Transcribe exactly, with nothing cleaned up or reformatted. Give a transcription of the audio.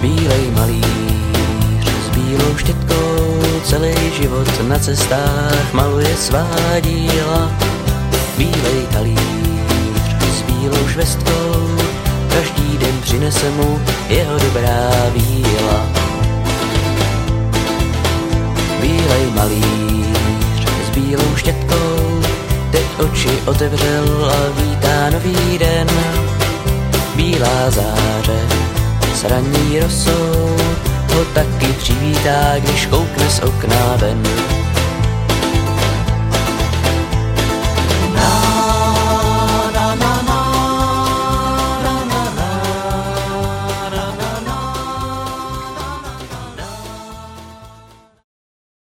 Bílej malíř s bílou štětkou celý život na cestách maluje svá díla. Bílej talíř s bílou švestkou každý den přinese mu jeho dobrá víla. Bílej malíř s bílou štětkou teď oči otevřel a vítá nový den. Bílá záře s ranní rosou ho taky přivítá, když koukne z okna ven.